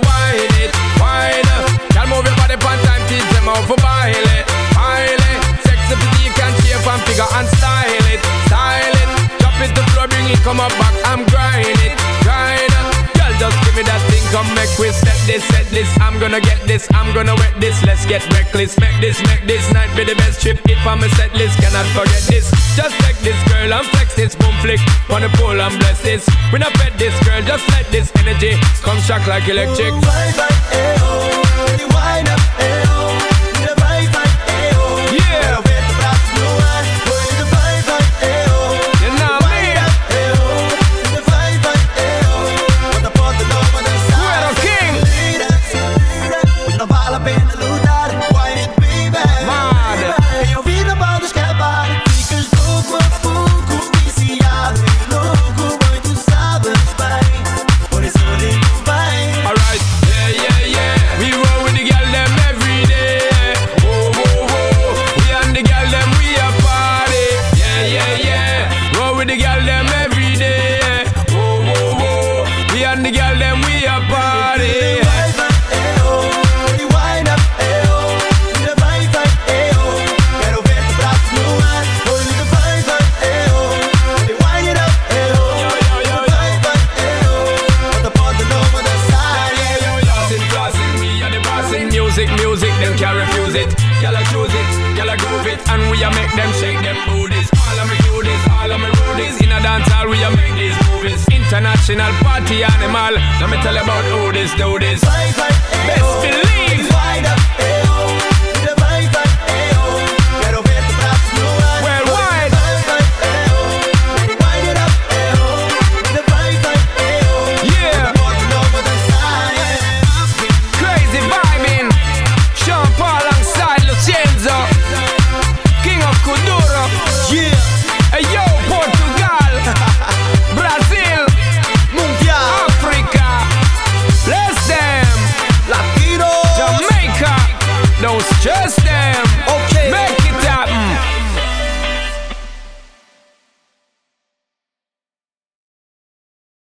wine it, wine. Girl, move your body pan time, teach them how to bile it, bile it. Sexy physique and shape and figure and style it, style it. Drop it to floor, bring it, come up back and grind it, grind. Girl, just give me that thing, come make we set this. I'm gonna get this, I'm gonna wet this. Let's get reckless, make this night be the best trip. It on my set list, cannot forget this. Just take this girl and flex this, boom flick on the pole and bless this. We not bet this girl, just let this energy come shock like electric. Oh, vibe, eh-oh, you wind up, eh-oh, the vibe, eh-oh. Yeah. Music, them can't refuse it. Y'all choose it, y'all groove it, and we a make them shake them booties. All of me do this, all of me rudies. In a dance hall, we a make these movies. International party animal. Let me tell you about who this do this.